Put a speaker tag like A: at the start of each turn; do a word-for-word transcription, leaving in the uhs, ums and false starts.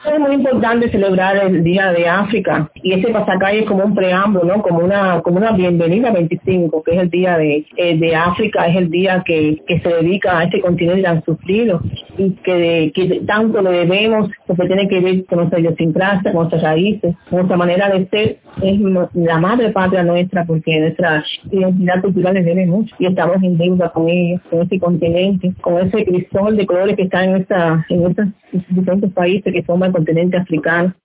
A: Es muy importante celebrar el Día de África y ese pasacalle es como un preámbulo, ¿no? Como una como una bienvenida al veinticinco, que es el Día de, eh, de África, es el día que, que se dedica a este continente tan sufrido y que, que tanto le debemos, porque tiene que ver con nuestra idiosincrasia, con nuestras raíces, con nuestra manera de ser, es la madre patria nuestra, porque nuestra identidad cultural le debe mucho y estamos en deuda con ellos, con este continente, con ese crisol de colores que está en esta en estos diferentes países que forman el continente africano.